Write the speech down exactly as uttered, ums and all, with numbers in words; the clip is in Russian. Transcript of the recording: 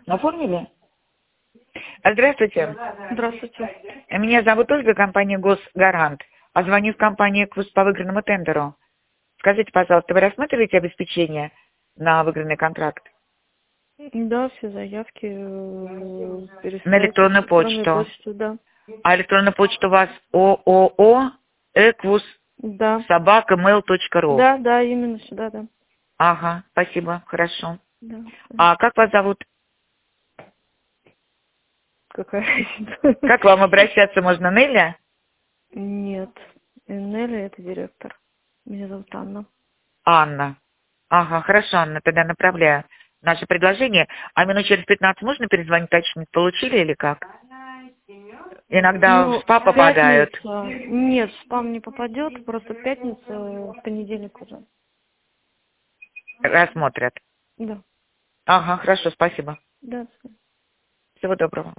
Оформили? Здравствуйте. Здравствуйте. Меня зовут Ольга, компания «Госгарант». А звоню в компанию «Эквус» по выигранному тендеру. Скажите, пожалуйста, вы рассматриваете обеспечение на выигранный контракт? Да, все заявки э, На пересылайте электронную на электронную почту. почту, да. А электронная почта у вас ООО «Эквус» Да. собака мейл точка ру. Да, да, именно сюда, да. Ага, спасибо, хорошо. Да. А как вас зовут? Какая разница? Как вам обращаться, можно Неля? Нет. Нелли — это директор. Меня зовут Анна. Анна. Ага, хорошо, Анна, тогда направляю наше предложение. А минут через пятнадцать можно перезвонить, уточнить, получили или как? Иногда в Ну, спа попадают. пятница. Нет, в спам не попадет, просто пятница, в понедельник уже. Рассмотрят. Да. Ага, хорошо, спасибо. Да. Всего доброго.